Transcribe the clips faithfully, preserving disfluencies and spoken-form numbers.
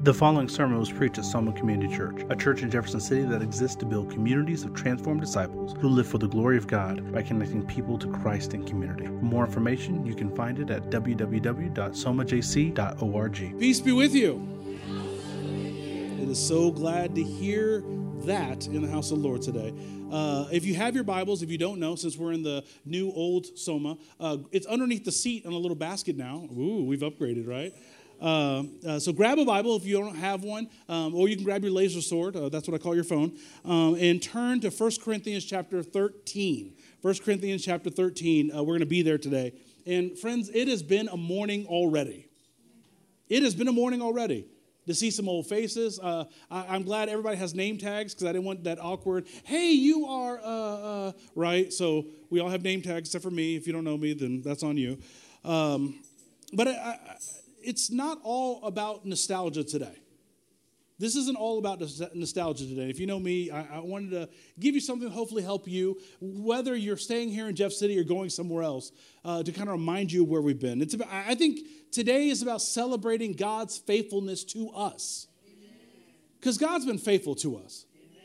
The following sermon was preached at Soma Community Church, a church in Jefferson City that exists to build communities of transformed disciples who live for the glory of God by connecting people to Christ in community. For more information, you can find it at w w w dot soma j c dot org. Peace be with you. It is so glad to hear that in the house of the Lord today. Uh, if you have your Bibles, if you don't know, since we're in the new old Soma, uh, it's underneath the seat on a little basket now. Ooh, we've upgraded, right? Uh, uh, so grab a Bible if you don't have one, um, or you can grab your laser sword, uh, that's what I call your phone, um, and turn to First Corinthians chapter thirteen. First Corinthians chapter thirteen, uh, we're going to be there today. And friends, it has been a morning already. It has been a morning already to see some old faces. Uh, I, I'm glad everybody has name tags because I didn't want that awkward, hey, you are, uh, uh, right? So we all have name tags except for me. If you don't know me, then that's on you. Um, but I... I It's not all about nostalgia today. This isn't all about nostalgia today. If you know me, I, I wanted to give you something to hopefully help you, whether you're staying here in Jeff City or going somewhere else, uh, to kind of remind you of where we've been. It's about, I think today is about celebrating God's faithfulness to us. Because God's been faithful to us.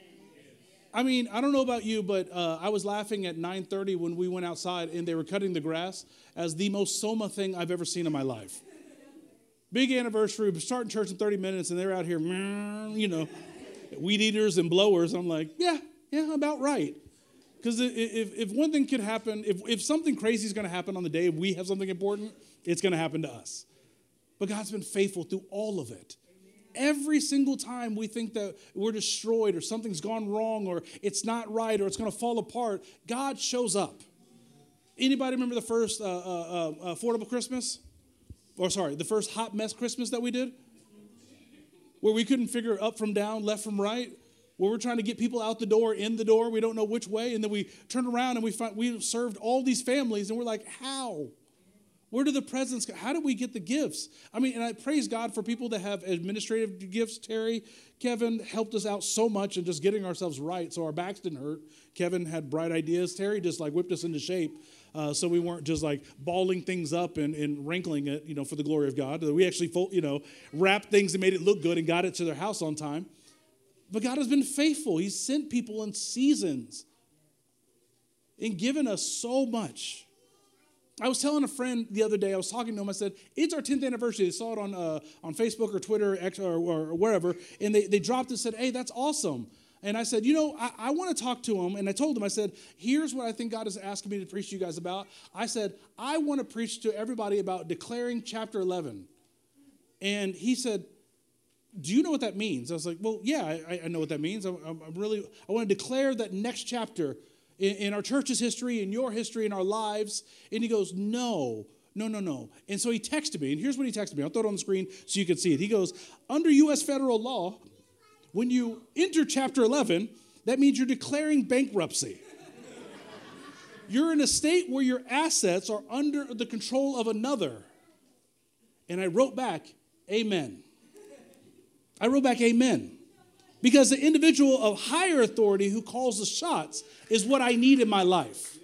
I mean, I don't know about you, but uh, I was laughing at nine thirty when we went outside and they were cutting the grass as the most Soma thing I've ever seen in my life. Big anniversary, we're starting church in thirty minutes, and they're out here, you know, weed eaters and blowers. I'm like, yeah, yeah, about right. Because if, if one thing could happen, if, if something crazy is going to happen on the day we have something important, it's going to happen to us. But God's been faithful through all of it. Every single time we think that we're destroyed or something's gone wrong or it's not right or it's going to fall apart, God shows up. Anybody remember the first uh, uh, uh, Affordable Christmas? Or sorry, the first hot mess Christmas that we did, where we couldn't figure up from down, left from right, where we're trying to get people out the door, in the door, we don't know which way, and then we turn around and we find we served all these families, and we're like, how? Where do the presents go? How do we get the gifts? I mean, and I praise God for people that have administrative gifts. Terry, Kevin helped us out so much in just getting ourselves right, so our backs didn't hurt. Kevin had bright ideas. Terry just like whipped us into shape. Uh, so we weren't just like balling things up and, and wrinkling it, you know, for the glory of God. We actually, you know, wrapped things and made it look good and got it to their house on time. But God has been faithful. He's sent people in seasons and given us so much. I was telling a friend the other day, I was talking to him, I said, it's our tenth anniversary. They saw it on uh, on Facebook or Twitter or, or, or wherever, and they, they dropped it and said, hey, that's awesome. And I said, you know, I, I want to talk to him. And I told him, I said, here's what I think God is asking me to preach to you guys about. I said, I want to preach to everybody about declaring chapter eleven. And he said, do you know what that means? I was like, well, yeah, I, I know what that means. I'm, I'm really, I want to declare that next chapter in, in our church's history, in your history, in our lives. And he goes, no, no, no, no. And so he texted me. And here's what he texted me. I'll throw it on the screen so you can see it. He goes, under U S federal law, when you enter chapter eleven, that means you're declaring bankruptcy. You're in a state where your assets are under the control of another. And I wrote back, amen. I wrote back, amen. Because the individual of higher authority who calls the shots is what I need in my life.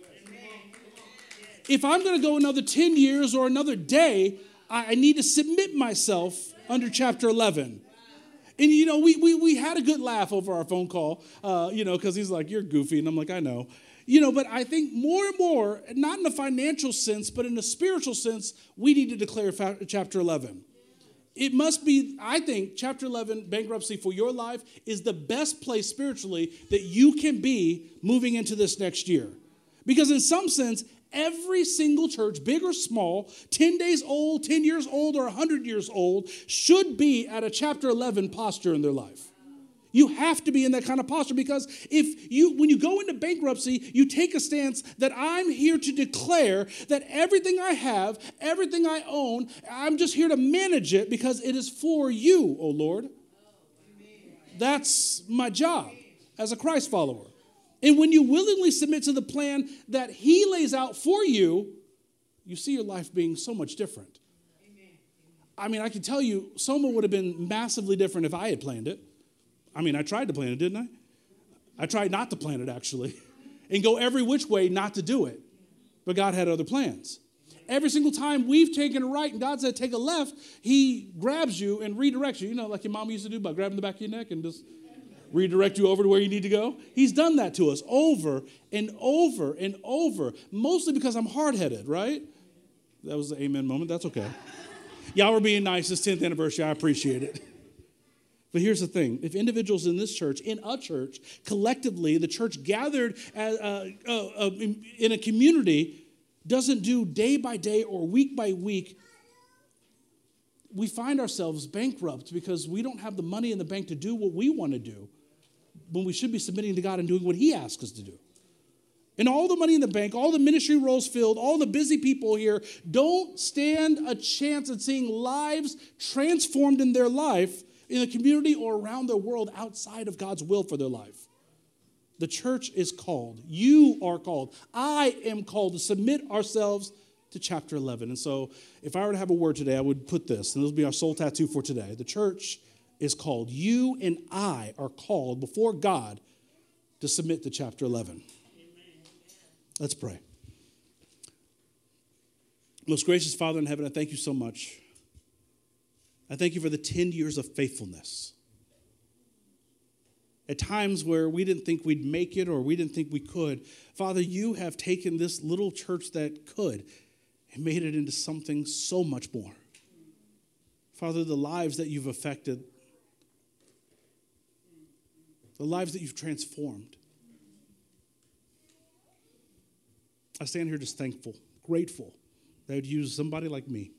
If I'm going to go another ten years or another day, I need to submit myself under chapter eleven. And, you know, we we we had a good laugh over our phone call, uh, you know, because he's like, you're goofy. And I'm like, I know. You know, but I think more and more, not in a financial sense, but in a spiritual sense, we need to declare fa- chapter eleven. It must be, I think, chapter eleven, bankruptcy for your life, is the best place spiritually that you can be moving into this next year. Because in some sense, every single church, big or small, ten days old, ten years old, or one hundred years old, should be at a chapter eleven posture in their life. You have to be in that kind of posture because if you, when you go into bankruptcy, you take a stance that I'm here to declare that everything I have, everything I own, I'm just here to manage it because it is for you, oh Lord. That's my job as a Christ follower. And when you willingly submit to the plan that he lays out for you, you see your life being so much different. I mean, I can tell you, Soma would have been massively different if I had planned it. I mean, I tried to plan it, didn't I? I tried not to plan it, actually, and go every which way not to do it. But God had other plans. every single time we've taken a right and God said take a left, he grabs you and redirects you. You know, like your mom used to do by grabbing the back of your neck and just redirect you over to where you need to go. He's done that to us over and over and over, mostly because I'm hard-headed, right? That was the amen moment. That's okay. Y'all were being nice. It's tenth anniversary. I appreciate it. But here's the thing. If individuals in this church, in a church, collectively, the church gathered as, uh, uh, uh, in, in a community doesn't do day by day or week by week, we find ourselves bankrupt because we don't have the money in the bank to do what we want to do when we should be submitting to God and doing what he asks us to do. And all the money in the bank, all the ministry roles filled, all the busy people here don't stand a chance at seeing lives transformed in their life in the community or around the world outside of God's will for their life. The church is called. You are called. I am called to submit ourselves to chapter eleven. And so if I were to have a word today, I would put this, and this will be our soul tattoo for today. The church is called. You and I are called before God to submit to chapter eleven. Let's pray. Most gracious Father in heaven, I thank you so much. I thank you for the ten years of faithfulness. At times where we didn't think we'd make it or we didn't think we could, Father, you have taken this little church that could and made it into something so much more. Father, the lives that you've affected, the lives that you've transformed. I stand here just thankful, grateful that you'd use somebody like me.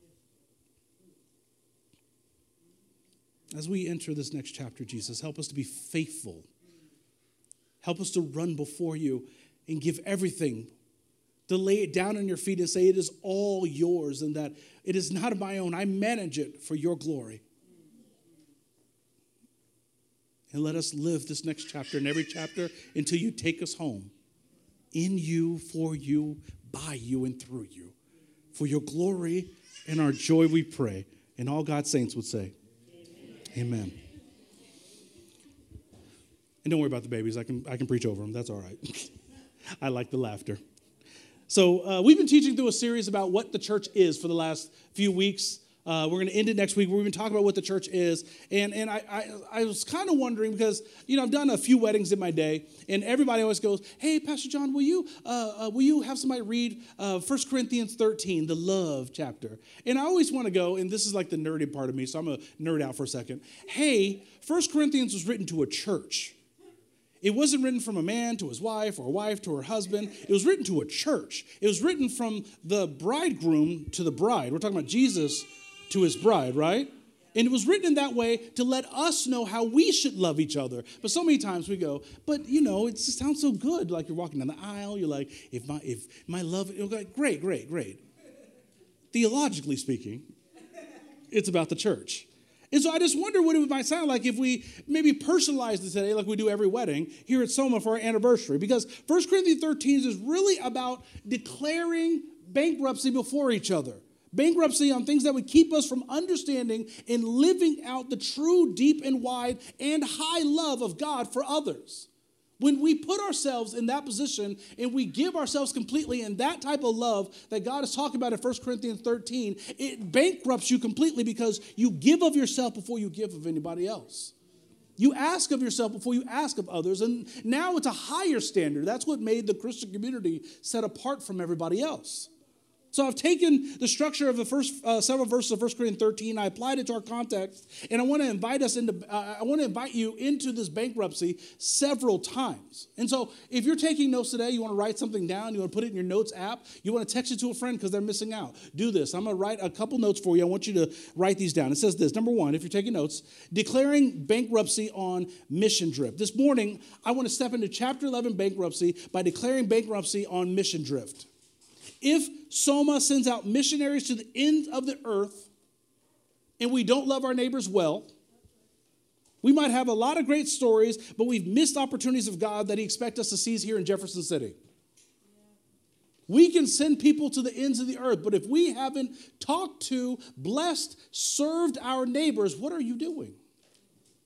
As we enter this next chapter, Jesus, help us to be faithful. Help us to run before you and give everything, to lay it down on your feet and say it is all yours and that it is not my own. I manage it for your glory. And let us live this next chapter and every chapter until you take us home. In you, for you, by you, and through you. For your glory and our joy we pray. And all God's saints would say, amen. And don't worry about the babies. I can I can preach over them. That's all right. I like the laughter. So uh, we've been teaching through a series about what the church is for the last few weeks. Uh, we're going to end it next week. We've been talking about what the church is. And and I I, I was kind of wondering because, you know, I've done a few weddings in my day. And everybody always goes, hey, Pastor John, will you uh, uh, will you have somebody read uh, First Corinthians thirteen, the love chapter? And I always want to go, and this is like the nerdy part of me, so I'm going to nerd out for a second. Hey, First Corinthians was written to a church. It wasn't written from a man to his wife or a wife to her husband. It was written to a church. It was written from the bridegroom to the bride. We're talking about Jesus to his bride, right? And it was written in that way to let us know how we should love each other. But so many times we go, but you know, it just sounds so good. Like you're walking down the aisle, you're like, if my if my love, you're like, great, great, great. Theologically speaking, it's about the church. And so I just wonder what it might sound like if we maybe personalized it today like we do every wedding here at Soma for our anniversary. Because First Corinthians thirteen is really about declaring bankruptcy before each other. Bankruptcy on things that would keep us from understanding and living out the true, deep, and wide and high love of God for others. When we put ourselves in that position and we give ourselves completely in that type of love that God is talking about in First Corinthians thirteen, it bankrupts you completely because you give of yourself before you give of anybody else. You ask of yourself before you ask of others, and now it's a higher standard. That's what made the Christian community set apart from everybody else. So I've taken the structure of the first uh, several verses of First Corinthians thirteen, I applied it to our context, and I want to invite us into, uh, I want to invite you into this bankruptcy several times. And so if you're taking notes today, you want to write something down, you want to put it in your notes app, you want to text it to a friend because they're missing out, do this. I'm going to write a couple notes for you. I want you to write these down. It says this, number one, if you're taking notes, declaring bankruptcy on mission drift. This morning, I want to step into chapter eleven bankruptcy by declaring bankruptcy on mission drift. If Soma sends out missionaries to the end of the earth and we don't love our neighbors well, we might have a lot of great stories, but we've missed opportunities of God that he expects us to seize here in Jefferson City. We can send people to the ends of the earth, but if we haven't talked to, blessed, served our neighbors, what are you doing?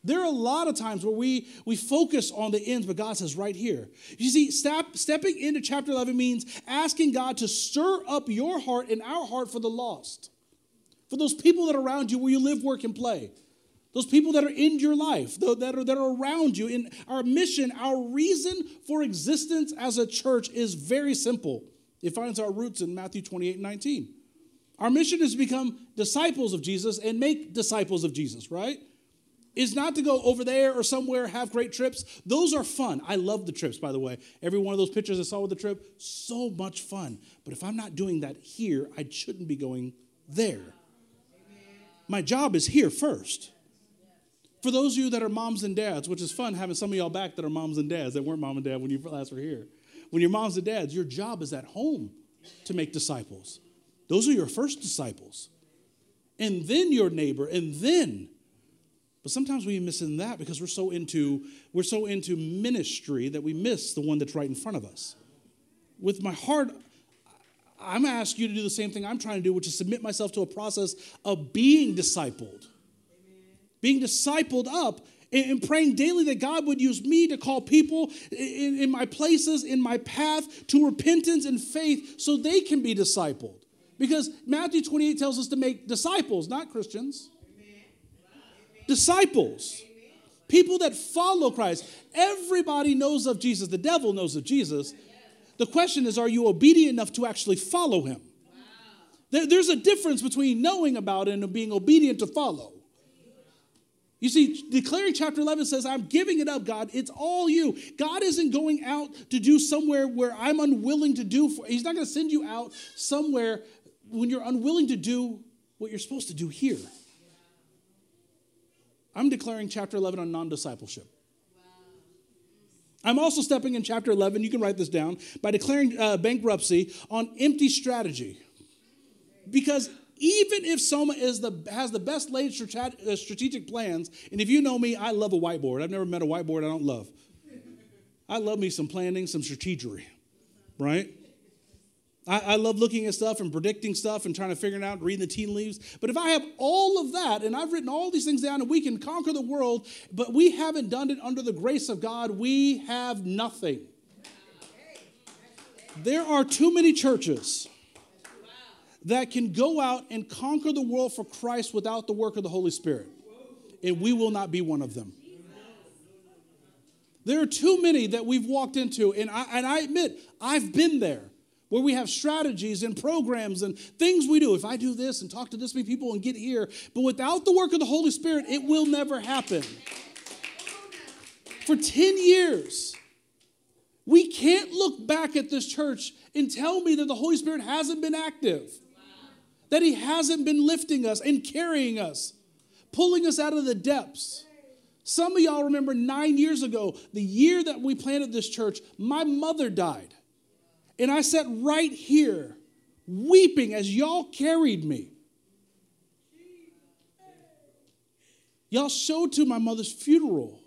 There are a lot of times where we, we focus on the ends, but God says right here. You see, step, stepping into chapter eleven means asking God to stir up your heart and our heart for the lost. For those people that are around you where you live, work, and play. Those people that are in your life, that are, that are around you. In our mission, our reason for existence as a church is very simple. It finds our roots in Matthew twenty-eight and nineteen. Our mission is to become disciples of Jesus and make disciples of Jesus, right? Is not to go over there or somewhere, have great trips. Those are fun. I love the trips, by the way. Every one of those pictures I saw with the trip, so much fun. But if I'm not doing that here, I shouldn't be going there. My job is here first. For those of you that are moms and dads, which is fun having some of y'all back that are moms and dads that weren't mom and dad when you last were here. When you're moms and dads, your job is at home to make disciples. Those are your first disciples. And then your neighbor, and then... But sometimes we miss in that because we're so into we're so into ministry that we miss the one that's right in front of us. With my heart, I'm going to ask you to do the same thing I'm trying to do, which is submit myself to a process of being discipled. Amen. Being discipled up and praying daily that God would use me to call people in, in my places, in my path, to repentance and faith so they can be discipled. Because Matthew twenty-eight tells us to make disciples, not Christians. Disciples, people that follow Christ. Everybody knows of Jesus. The devil knows of Jesus. The question is, are you obedient enough to actually follow him? There, there's a difference between knowing about it and being obedient to follow. You see, declaring chapter eleven says, I'm giving it up, God. It's all you. God isn't going out to do somewhere where I'm unwilling to do. For, he's not going to send you out somewhere when you're unwilling to do what you're supposed to do here. I'm declaring chapter eleven on non-discipleship. Wow. I'm also stepping in chapter eleven, you can write this down, by declaring uh, bankruptcy on empty strategy. Because even if Soma is the, has the best laid strategic plans, and if you know me, I love a whiteboard. I've never met a whiteboard I don't love. I love me some planning, some strategery, right? I, I love looking at stuff and predicting stuff and trying to figure it out, reading the tea leaves. But if I have all of that, and I've written all these things down, and we can conquer the world, but we haven't done it under the grace of God, we have nothing. There are too many churches that can go out and conquer the world for Christ without the work of the Holy Spirit. And we will not be one of them. There are too many that we've walked into, and I, and I admit, I've been there. Where we have strategies and programs and things we do. If I do this and talk to this many people and get here, but without the work of the Holy Spirit, it will never happen. For ten years, we can't look back at this church and tell me that the Holy Spirit hasn't been active, that he hasn't been lifting us and carrying us, pulling us out of the depths. Some of y'all remember nine years ago, the year that we planted this church, my mother died. And I sat right here weeping as y'all carried me. Y'all showed to my mother's funeral.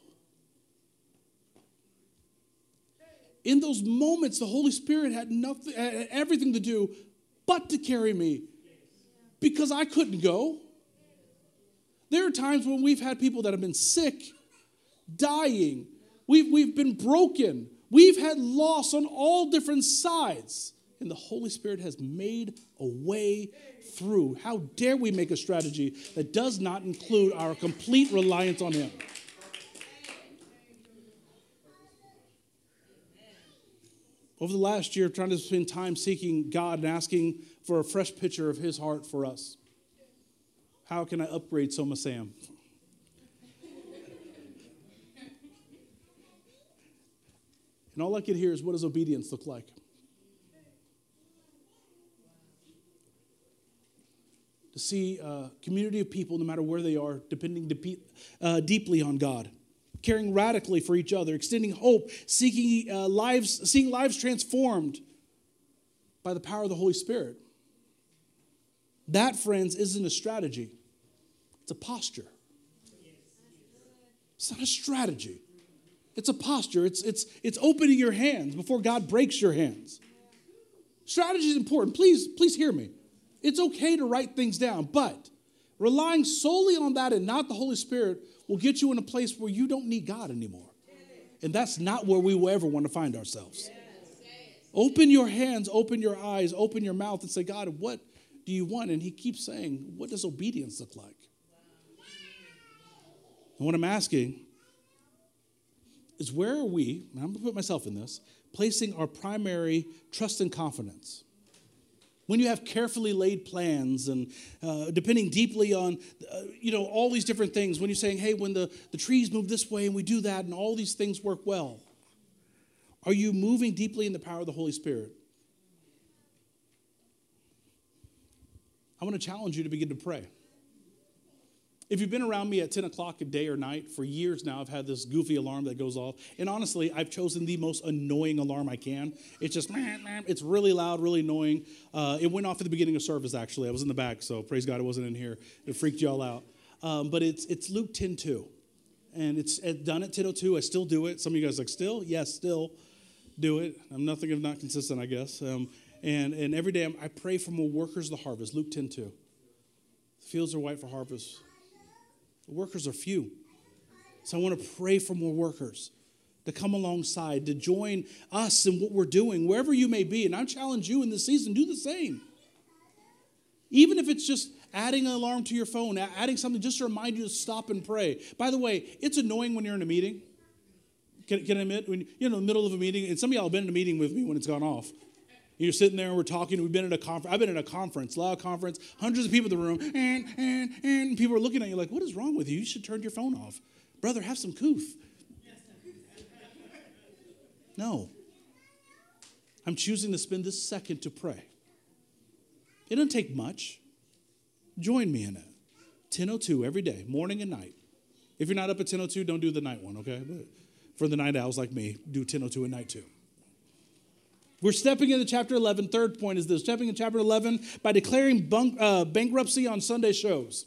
In those moments, the Holy Spirit had nothing, had everything to do but to carry me because I couldn't go. There are times when we've had people that have been sick, dying. We've, we've been broken. We've had loss on all different sides, and the Holy Spirit has made a way through. How dare we make a strategy that does not include our complete reliance on him? Over the last year, trying to spend time seeking God and asking for a fresh picture of his heart for us. How can I upgrade Soma Sam? And all I could hear is, what does obedience look like? To see a community of people, no matter where they are, depending de- uh, deeply on God, caring radically for each other, extending hope, seeking uh, lives, seeing lives transformed by the power of the Holy Spirit. That, friends, isn't a strategy. It's a posture. It's not a strategy. It's a posture. It's, it's, it's opening your hands before God breaks your hands. Strategy is important. Please, please hear me. It's okay to write things down, but Relying solely on that and not the Holy Spirit will get you in a place where you don't need God anymore. And that's not where we will ever want to find ourselves. Open your hands, open your eyes, open your mouth and say, God, what do you want? And he keeps saying, what does obedience look like? And what I'm asking is, where are we, and I'm going to put myself in this, placing our primary trust and confidence? When you have carefully laid plans and uh, depending deeply on, uh, you know, all these different things, when you're saying, hey, when the, the trees move this way and we do that and all these things work well, are you moving deeply in the power of the Holy Spirit? I want to challenge you to begin to pray. If you've been around me at ten o'clock a day or night, for years now, I've had this goofy alarm that goes off. And honestly, I've chosen the most annoying alarm I can. It's just, it's really loud, really annoying. Uh, it went off at the beginning of service, actually. I was in the back, so praise God it wasn't in here. It freaked you all out. Um, but it's it's Luke ten two. And it's done at ten oh two. I still do it. Some of you guys are like, still? Yes, still do it. I'm nothing if not consistent, I guess. Um, and, and every day I'm, I pray for more workers of the harvest. Luke ten two. The fields are white for harvest. The workers are few. So I want to pray for more workers to come alongside, to join us in what we're doing, wherever you may be. And I challenge you in this season, do the same. Even if it's just adding an alarm to your phone, adding something just to remind you to stop and pray. By the way, it's annoying when you're in a meeting. Can, can I admit? When you're in the middle of a meeting, and some of y'all have been in a meeting with me when it's gone off. You're sitting there and we're talking. We've been at a conference. I've been at a conference, loud conference, hundreds of people in the room, and, and, and people are looking at you like, what is wrong with you? You should turn your phone off. Brother, have some couth. No. I'm choosing to spend this second to pray. It doesn't take much. Join me in it. ten oh two every day, morning and night. If you're not up at ten oh two, don't do the night one, okay? But for the night owls like me, do ten oh two at night too. We're stepping into chapter eleven. Third point is this. Stepping in chapter eleven by declaring bunk, uh, bankruptcy on Sunday shows.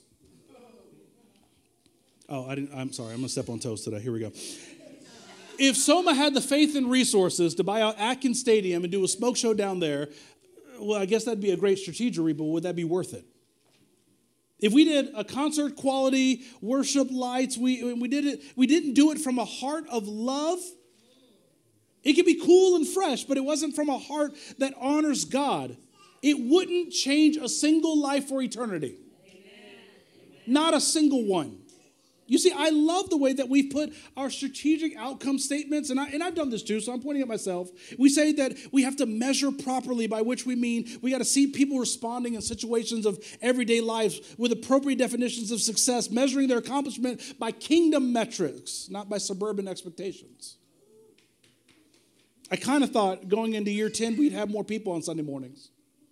Oh, I didn't, I'm sorry. I'm going to step on toes today. Here we go. If Soma had the faith and resources to buy out Atkins Stadium and do a smoke show down there, well, I guess that'd be a great strategery, but would that be worth it? If we did a concert quality, worship lights, we, we, did it, we didn't do it from a heart of love. It could be cool and fresh, but it wasn't from a heart that honors God. It wouldn't change a single life for eternity. Amen. Not a single one. You see, I love the way that we've put our strategic outcome statements, and, I, and I've done this too, so I'm pointing at myself. We say that we have to measure properly, by which we mean we got to see people responding in situations of everyday lives with appropriate definitions of success, measuring their accomplishment by kingdom metrics, not by suburban expectations. I kind of thought going into year ten, we'd have more people on Sunday mornings.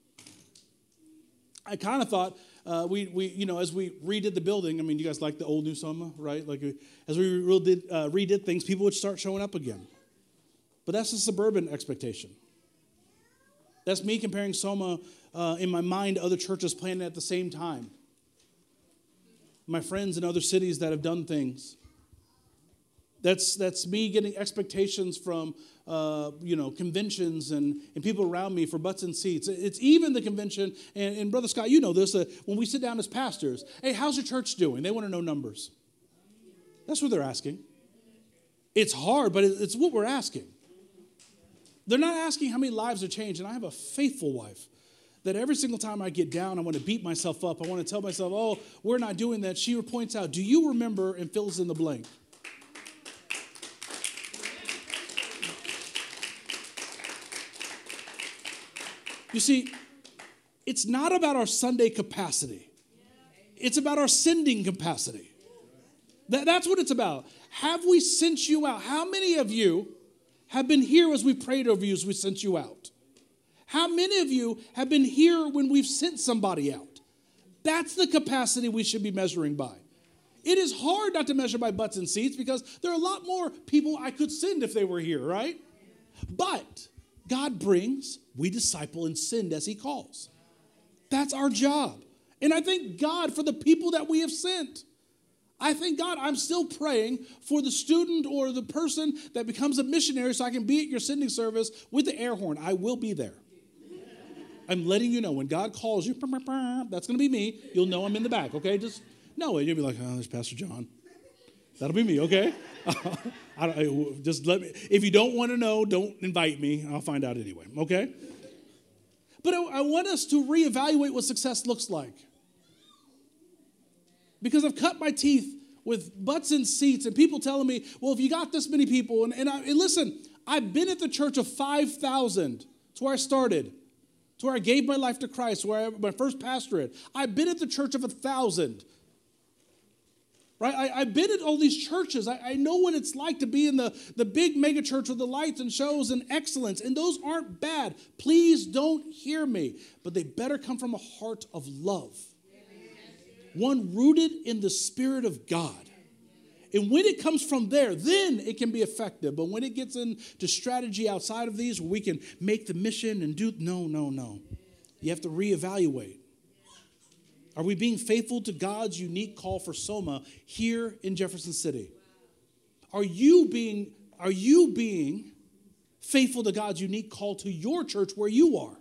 I kind of thought uh, we, we, you know, as we redid the building, I mean, you guys like the old New Soma, right? Like as we redid, uh, redid things, people would start showing up again. But that's a suburban expectation. That's me comparing Soma uh, in my mind to other churches planning at the same time. My friends in other cities that have done things. That's that's me getting expectations from, uh, you know, conventions and, and people around me for butts and seats. It's even the convention, and, and Brother Scott, you know this, uh, when we sit down as pastors, hey, how's your church doing? They want to know numbers. That's what they're asking. It's hard, but it's what we're asking. They're not asking how many lives are changed, and I have a faithful wife that every single time I get down, I want to beat myself up. I want to tell myself, oh, we're not doing that. She points out, do you remember, and fills in the blank. You see, it's not about our Sunday capacity. It's about our sending capacity. That, that's what it's about. Have we sent you out? How many of you have been here as we prayed over you as we sent you out? How many of you have been here when we've sent somebody out? That's the capacity we should be measuring by. It is hard not to measure by butts and seats because there are a lot more people I could send if they were here, right? But God brings, we disciple and send as he calls. That's our job. And I thank God for the people that we have sent. I thank God I'm still praying for the student or the person that becomes a missionary so I can be at your sending service with the air horn. I will be there. I'm letting you know when God calls you, that's going to be me. You'll know I'm in the back, okay? Just know it. You'll be like, oh, there's Pastor John. That'll be me, okay? I don't, I, just let me. If you don't want to know, don't invite me. I'll find out anyway, okay? But I, I want us to reevaluate what success looks like. Because I've cut my teeth with butts in seats and people telling me, well, if you got this many people, and, and, I, and listen, I've been at the church of five thousand. It's where I started. It's where I gave my life to Christ, where I, my first pastorate. I've been at the church of a thousand. Right? I, I've been at all these churches. I, I know what it's like to be in the, the big mega church with the lights and shows and excellence. And those aren't bad. Please don't hear me. But they better come from a heart of love. One rooted in the Spirit of God. And when it comes from there, then it can be effective. But when it gets into strategy outside of these, where we can make the mission and do, no, no, no. You have to reevaluate. Are we being faithful to God's unique call for Soma here in Jefferson City? Are you being, are you being faithful to God's unique call to your church where you are?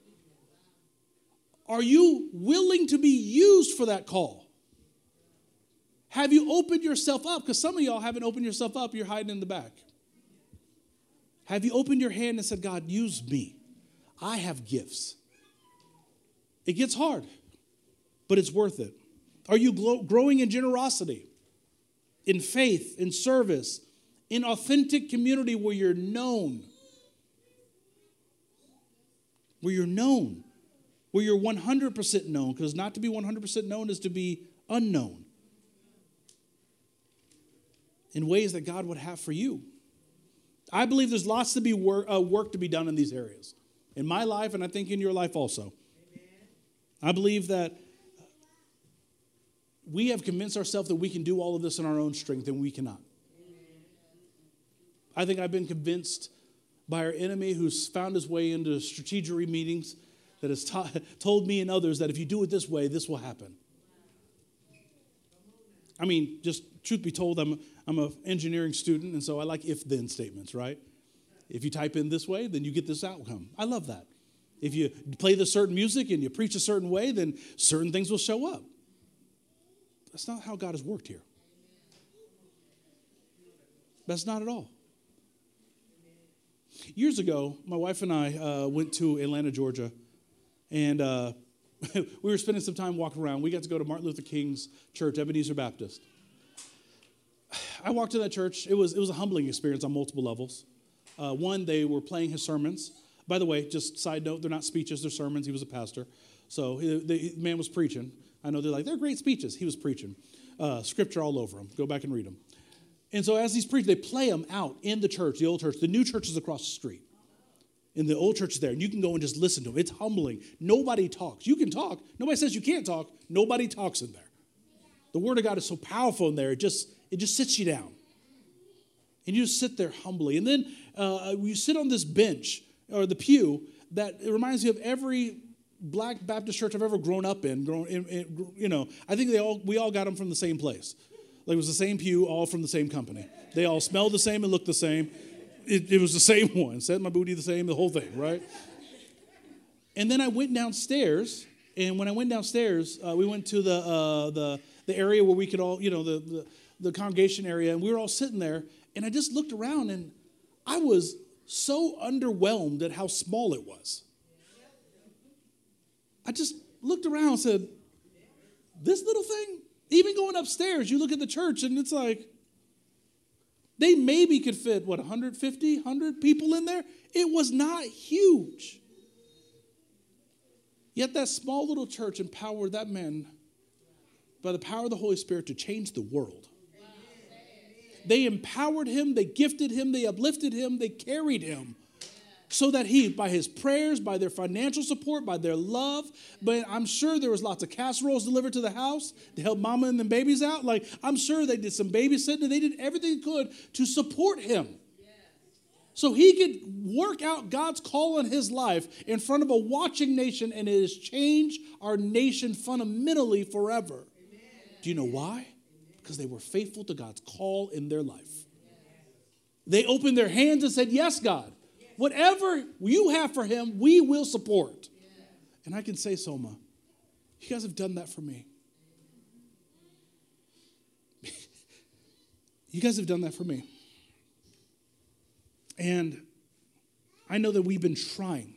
Are you willing to be used for that call? Have you opened yourself up? Because some of y'all haven't opened yourself up. You're hiding in the back. Have you opened your hand and said, God, use me. I have gifts. It gets hard, but it's worth it. Are you glo- growing in generosity, in faith, in service, in authentic community where you're known? Where you're known. Where you're one hundred percent known. Because not to be one hundred percent known is to be unknown. In ways that God would have for you. I believe there's lots to be work, uh, work to be done in these areas. In my life, and I think in your life also. Amen. I believe that we have convinced ourselves that we can do all of this in our own strength, and we cannot. Amen. I think I've been convinced by our enemy who's found his way into strategery meetings that has ta- told me and others that if you do it this way, this will happen. I mean, just truth be told, I'm I'm an engineering student, and so I like if-then statements, right? If you type in this way, then you get this outcome. I love that. If you play this certain music and you preach a certain way, then certain things will show up. That's not how God has worked here. That's not at all. Years ago, my wife and I uh, went to Atlanta, Georgia, and uh, we were spending some time walking around. We got to go to Martin Luther King's church, Ebenezer Baptist. I walked to that church. It was, it was a humbling experience on multiple levels. Uh, one, they were playing his sermons. By the way, just side note, they're not speeches, they're sermons. He was a pastor. So the, the man was preaching. I know they're like, they're great speeches. He was preaching. Uh, scripture all over them. Go back and read them. And so as he's preaching, they play them out in the church, the old church. The new church is across the street. And the old church is there. And you can go and just listen to them. It's humbling. Nobody talks. You can talk. Nobody says you can't talk. Nobody talks in there. The word of God is so powerful in there. It just, it just sits you down. And you just sit there humbly. And then uh, you sit on this bench or the pew that it reminds you of every Black Baptist church I've ever grown up in. Grown, in, in you know, I think they all we all got them from the same place. Like it was the same pew, all from the same company. They all smelled the same and looked the same. It, it was the same one. Set my booty the same, the whole thing, right? And then I went downstairs, and when I went downstairs, uh, we went to the uh, the the area where we could all, you know, the, the the congregation area, and we were all sitting there, and I just looked around, and I was so underwhelmed at how small it was. I just looked around and said, this little thing? Even going upstairs, you look at the church, and it's like, they maybe could fit, what, one fifty, one hundred people in there? It was not huge. Yet that small little church empowered that man by the power of the Holy Spirit to change the world. They empowered him, they gifted him, they uplifted him, they carried him. So that he, by his prayers, by their financial support, by their love, but I'm sure there was lots of casseroles delivered to the house to help mama and the babies out. Like, I'm sure they did some babysitting, and they did everything they could to support him. So he could work out God's call in his life in front of a watching nation, and it has changed our nation fundamentally forever. Amen. Do you know why? Because they were faithful to God's call in their life. They opened their hands and said, yes, God. Whatever you have for him, we will support. And I can say, Soma, you guys have done that for me. You guys have done that for me. And I know that we've been trying.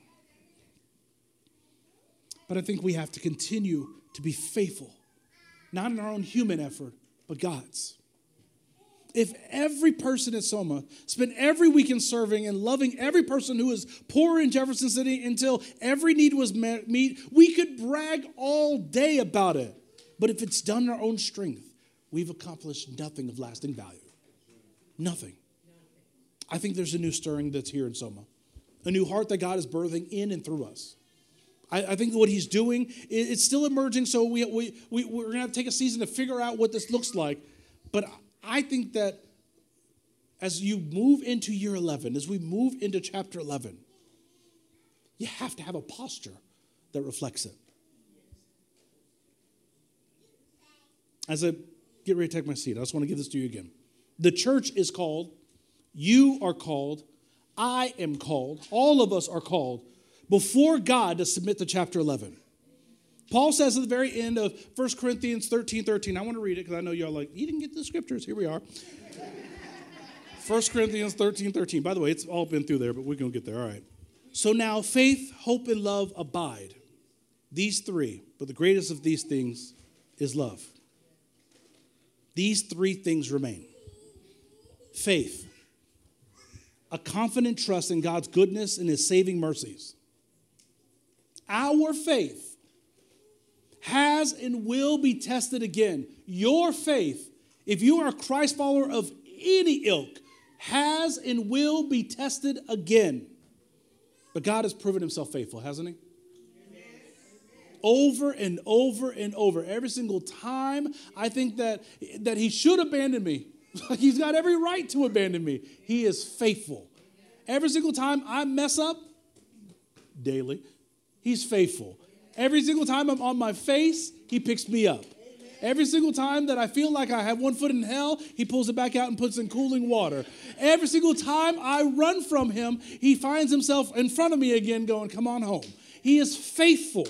But I think we have to continue to be faithful. Not in our own human effort, but God's. If every person at Soma spent every weekend serving and loving every person who is poor in Jefferson City until every need was met, we could brag all day about it. But if it's done in our own strength, we've accomplished nothing of lasting value. Nothing. I think there's a new stirring that's here in Soma. A new heart that God is birthing in and through us. I, I think what he's doing, it, it's still emerging, so we, we, we, we're going to have to take a season to figure out what this looks like. But I think that as you move into year eleven, as we move into chapter eleven, you have to have a posture that reflects it. As I get ready to take my seat, I just want to give this to you again. The church is called, you are called, I am called, all of us are called before God to submit to chapter eleven. Paul says at the very end of First Corinthians thirteen thirteen, I want to read it because I know y'all are like, you didn't get the scriptures. Here we are. First Corinthians thirteen thirteen. By the way, it's all been through there, but we're going to get there. All right. So now faith, hope, and love abide. These three, but the greatest of these things is love. These three things remain. Faith, a confident trust in God's goodness and his saving mercies. Our faith has and will be tested again. Your faith, if you are a Christ follower of any ilk, has and will be tested again. But God has proven himself faithful, hasn't he? Over and over and over. Every single time, I think that, that he should abandon me. He's got every right to abandon me. He is faithful. Every single time I mess up, daily, he's faithful. Every single time I'm on my face, he picks me up. Every single time that I feel like I have one foot in hell, he pulls it back out and puts in cooling water. Every single time I run from him, he finds himself in front of me again going, come on home. He is faithful.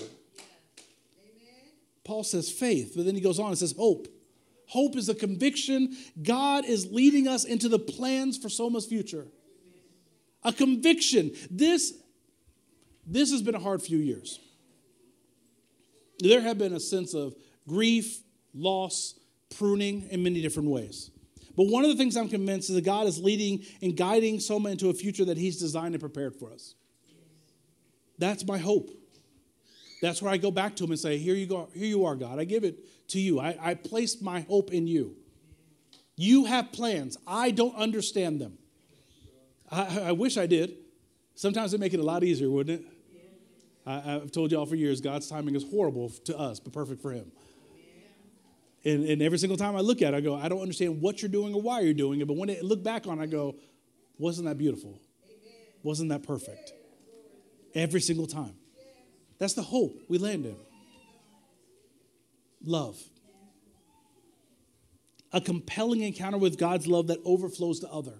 Paul says faith, but then he goes on and says hope. Hope is a conviction God is leading us into the plans for Soma's future. A conviction. This, this has been a hard few years. There have been a sense of grief, loss, pruning in many different ways. But one of the things I'm convinced is that God is leading and guiding Soma into a future that he's designed and prepared for us. That's my hope. That's where I go back to him and say, here you go, here you are, God. I give it to you. I, I place my hope in you. You have plans. I don't understand them. I, I wish I did. Sometimes it'd make it a lot easier, wouldn't it? I, I've told y'all for years, God's timing is horrible to us, but perfect for him. And, and every single time I look at it, I go, I don't understand what you're doing or why you're doing it. But when I look back on it, I go, wasn't that beautiful? Wasn't that perfect? Every single time. That's the hope we land in. Love. A compelling encounter with God's love that overflows to other.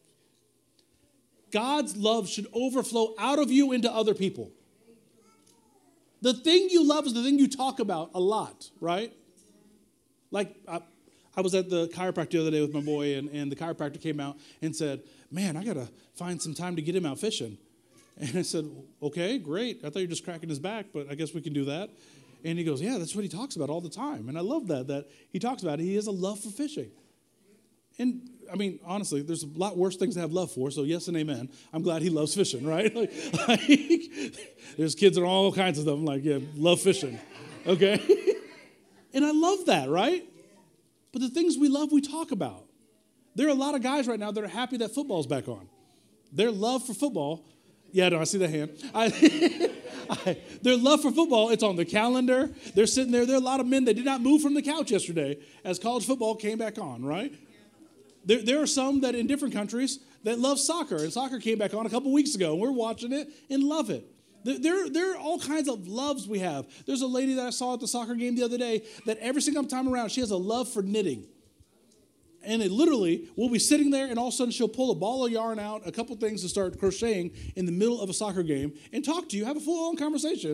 God's love should overflow out of you into other people. The thing you love is the thing you talk about a lot, right? Like, I, I was at the chiropractor the other day with my boy, and, and the chiropractor came out and said, man, I got to find some time to get him out fishing. And I said, okay, great. I thought you were just cracking his back, but I guess we can do that. And he goes, yeah, that's what he talks about all the time. And I love that, that he talks about it. He has a love for fishing. And, I mean, honestly, there's a lot worse things to have love for, so yes and amen. I'm glad he loves fishing, right? Like, like, there's kids and all kinds of them, like, yeah, love fishing, okay? And I love that, right? But the things we love, we talk about. There are a lot of guys right now that are happy that football's back on. Their love for football, yeah, no, I see that hand. I, I, their love for football, it's on the calendar. They're sitting there. There are a lot of men that did not move from the couch yesterday as college football came back on, right? There, there are some that in different countries that love soccer, and soccer came back on a couple weeks ago, and we're watching it and love it. There, there, there are all kinds of loves we have. There's a lady that I saw at the soccer game the other day that every single time around, she has a love for knitting. And it literally, we'll be sitting there, and all of a sudden she'll pull a ball of yarn out, a couple things, to start crocheting in the middle of a soccer game and talk to you, have a full-on conversation.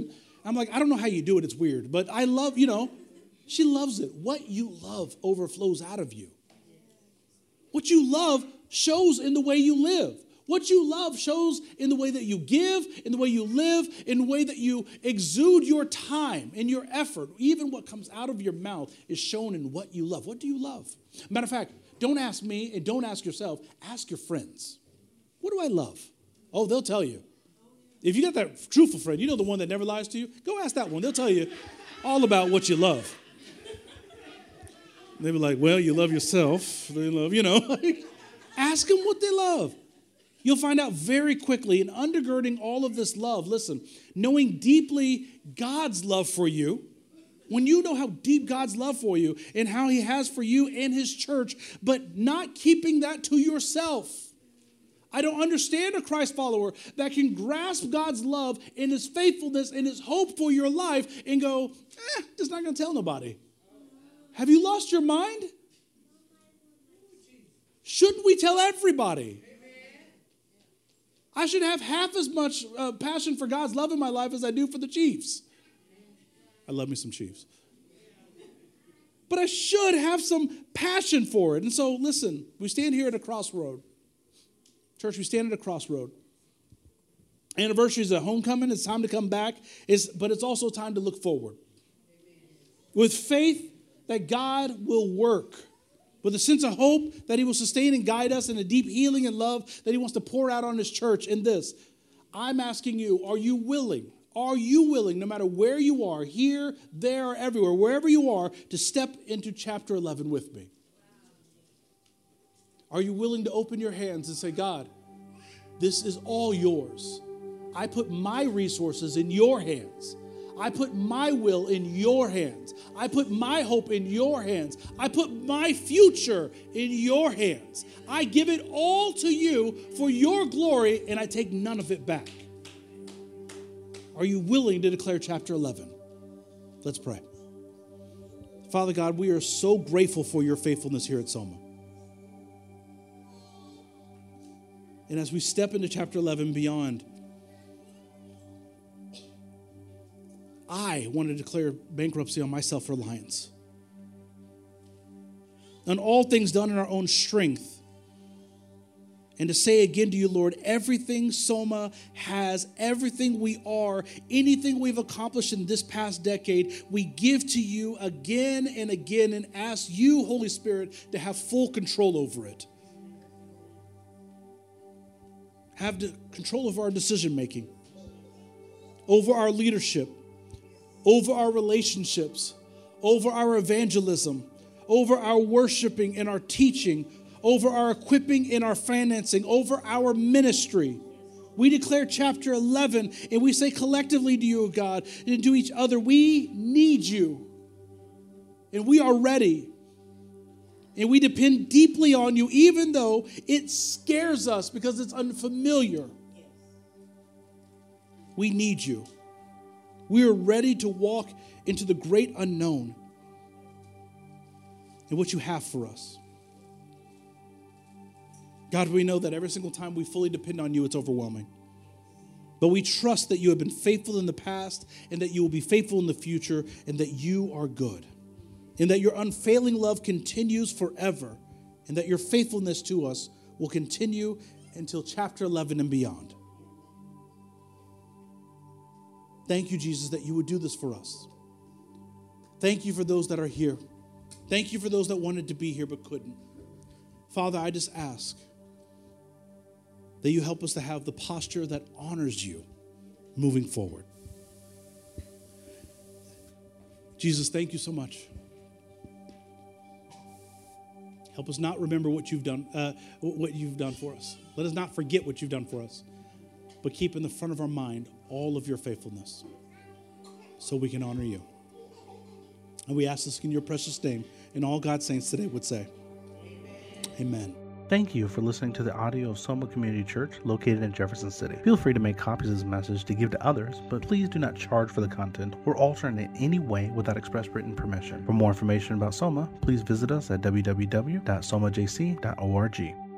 I'm like, I don't know how you do it. It's weird. But I love, you know, she loves it. What you love overflows out of you. What you love shows in the way you live. What you love shows in the way that you give, in the way you live, in the way that you exude your time and your effort. Even what comes out of your mouth is shown in what you love. What do you love? Matter of fact, don't ask me and don't ask yourself. Ask your friends. What do I love? Oh, they'll tell you. If you got that truthful friend, you know the one that never lies to you, go ask that one. They'll tell you all about what you love. They be like, well, you love yourself. They love, you know. Ask them what they love. You'll find out very quickly, and undergirding all of this love, listen, knowing deeply God's love for you, when you know how deep God's love for you and how he has for you and his church, but not keeping that to yourself. I don't understand a Christ follower that can grasp God's love and his faithfulness and his hope for your life and go, eh, just not going to tell nobody. Have you lost your mind? Shouldn't we tell everybody? I should have half as much uh, passion for God's love in my life as I do for the Chiefs. I love me some Chiefs. But I should have some passion for it. And so, listen, we stand here at a crossroad. Church, we stand at a crossroad. Anniversary is a homecoming. It's time to come back. It's, but it's also time to look forward. With faith that God will work. With a sense of hope that he will sustain and guide us, in a deep healing and love that he wants to pour out on his church. In this, I'm asking you, are you willing? Are you willing, no matter where you are, here, there, or everywhere, wherever you are, to step into chapter eleven with me? Are you willing to open your hands and say, God, this is all yours. I put my resources in your hands. I put my will in your hands. I put my hope in your hands. I put my future in your hands. I give it all to you for your glory, and I take none of it back. Are you willing to declare chapter eleven? Let's pray. Father God, we are so grateful for your faithfulness here at Soma. And as we step into chapter eleven beyond, I want to declare bankruptcy on my self-reliance. On all things done in our own strength. And to say again to you, Lord, everything Soma has, everything we are, anything we've accomplished in this past decade, we give to you again and again and ask you, Holy Spirit, to have full control over it. Have the control of our decision-making, over our leadership, over our relationships, over our evangelism, over our worshiping and our teaching, over our equipping and our financing, over our ministry. We declare chapter eleven, and we say collectively to you, God, and to each other, we need you, and we are ready, and we depend deeply on you, even though it scares us because it's unfamiliar. We need you. We are ready to walk into the great unknown and what you have for us. God, we know that every single time we fully depend on you, it's overwhelming. But we trust that you have been faithful in the past and that you will be faithful in the future and that you are good and that your unfailing love continues forever and that your faithfulness to us will continue until chapter eleven and beyond. Thank you, Jesus, that you would do this for us. Thank you for those that are here. Thank you for those that wanted to be here but couldn't. Father, I just ask that you help us to have the posture that honors you moving forward. Jesus, thank you so much. Help us not remember what you've done, uh, what you've done for us. Let us not forget what you've done for us, but keep in the front of our mind all of your faithfulness so we can honor you. And we ask this in your precious name, and all God's saints today would say, amen. Amen. Thank you for listening to the audio of Soma Community Church located in Jefferson City. Feel free to make copies of this message to give to others, but please do not charge for the content or alter it in any way without express written permission. For more information about Soma, please visit us at w w w dot soma j c dot org.